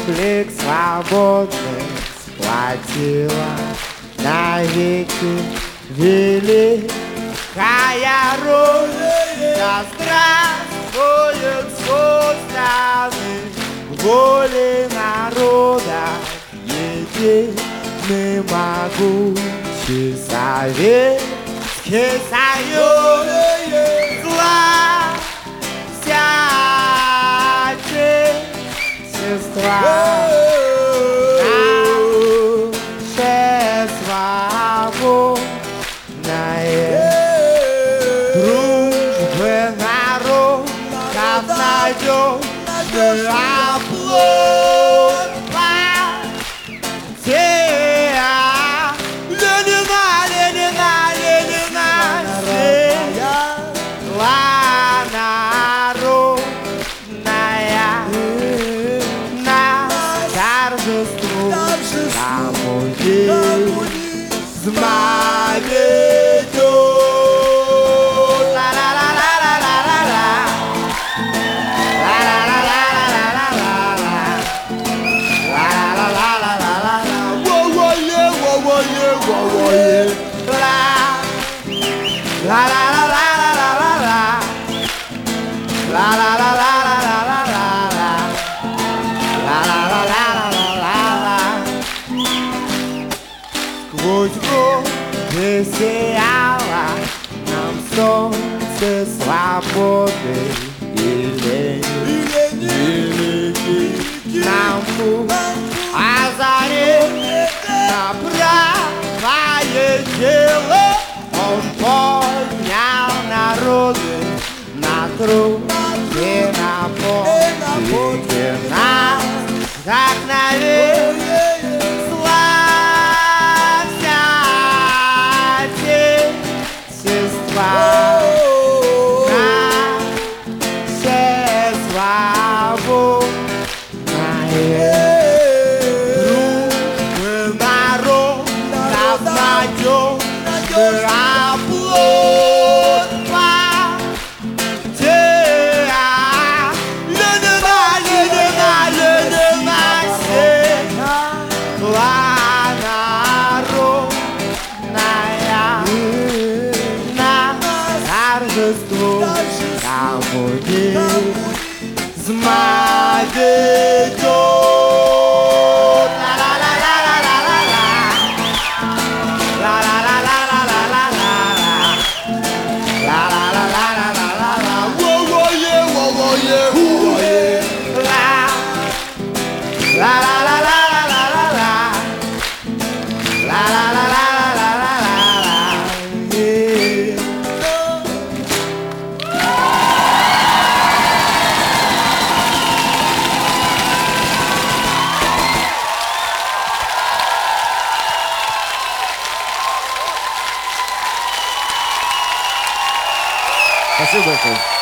облик свободный сплотила навеки великая Русь. Да здравствует суставы воли народа, единый могучий Советский Союз. Зла вся сестра, наше свободное, дружбы народов надежный оплот. Партия Ленина, Ленина, Ленина, сила народная, коммунизм ведет. Ла-ла-ла-ла-ла-ла-ла-ла. Ла-ла-ла-ла-ла-ла-ла-ла. Ла-ла-ла-ла-ла-ла-ла. Во-во-е, во-во-е, во-во-е. Ла-ла-ла-ла-ла-ла-ла. Ла-ла-ла-ла-ла-ла-ла. Сквозь годы сияло нам солнце свободы и великий нам путь озарит на правое дело. Он поднял народы на труд и на подвиги нас, как навек. Коммунизм ведет. Ла-ла-ла-ла-ла-ла-ла. Ла-ла-ла-ла-ла-ла-ла. Ла-ла-ла-ла-ла-ла-ла. Во-во-е, во-во-е, во-во-е. Ла-ла-ла-ла-ла-ла-ла. Ла-ла-ла-ла-ла-ла-ла. Спасибо большое.